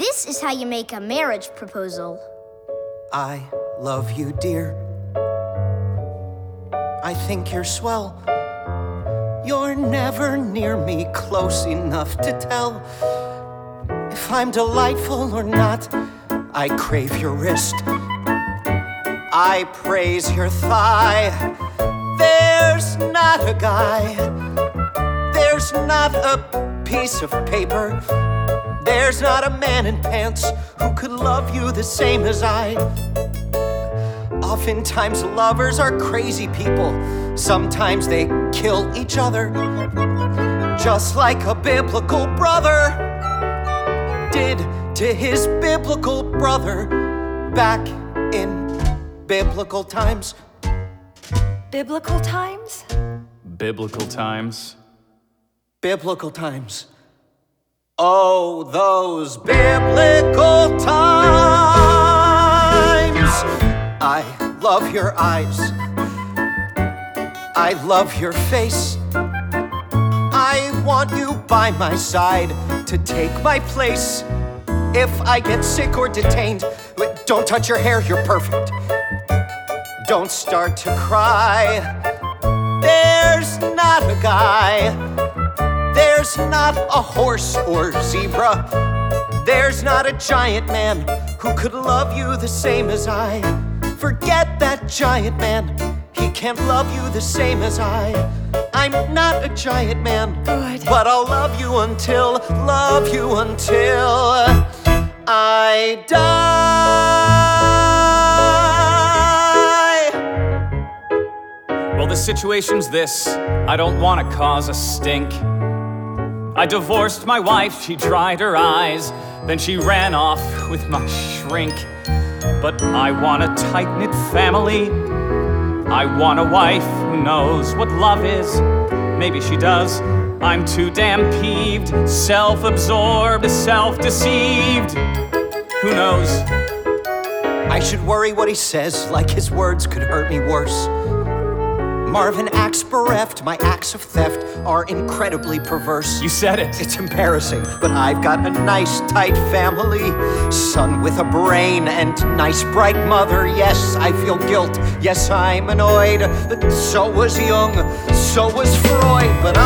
This is how you make a marriage proposal. I love you, dear. I think you're swell. You're never near me, close enough to tell if I'm delightful or not. I crave your wrist, I praise your thigh. There's not a guy, there's not a piece of paper, there's not a man in pants who could love you the same as I. Oftentimes lovers are crazy people. Sometimes they kill each other, just like a biblical brother did to his biblical brother back in biblical times. Biblical times? Biblical times. Biblical times. Oh, those biblical times. I love your eyes, I love your face. I want you by my side to take my place. If I get sick or detained, don't touch your hair, you're perfect. Don't start to cry. There's not a guy, there's not a horse or zebra, there's not a giant man who could love you the same as I. Forget that giant man, he can't love you the same as I. I'm not a giant man, Good. but I'll love you until I die. Well, the situation's this. I don't want to cause a stink. I divorced my wife, she dried her eyes, then she ran off with my shrink. But I want a tight-knit family. I want a wife who knows what love is. Maybe she does. I'm too damn peeved, self-absorbed, self-deceived. Who knows? I should worry what he says, like his words could hurt me worse. Marvin acts bereft, my acts of theft are incredibly perverse. You said it. It's embarrassing, but I've got a nice tight family. Son with a brain and nice bright mother. Yes, I feel guilt, yes, I'm annoyed. But so was Jung, so was Freud. But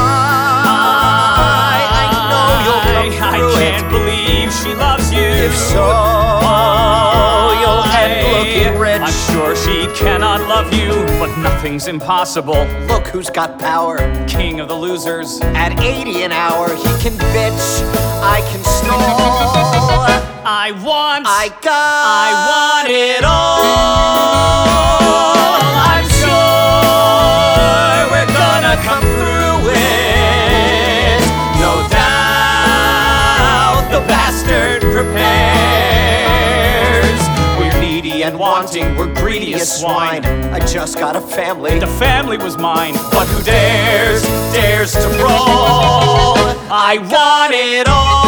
I know you'll come through I can't believe she loves you. If so, you'll end looking rich. I'm sure she cannot love you, but nothing's impossible. Look who's got power. King of the losers. At 80 an hour, he can bitch, I can stall. I want it all. I'm sure we're gonna come through it. No doubt the bastard prepares. We're needy and wanting, we're greedy as swine. I just got a family, The family was mine. but who dares to brawl? I want it all.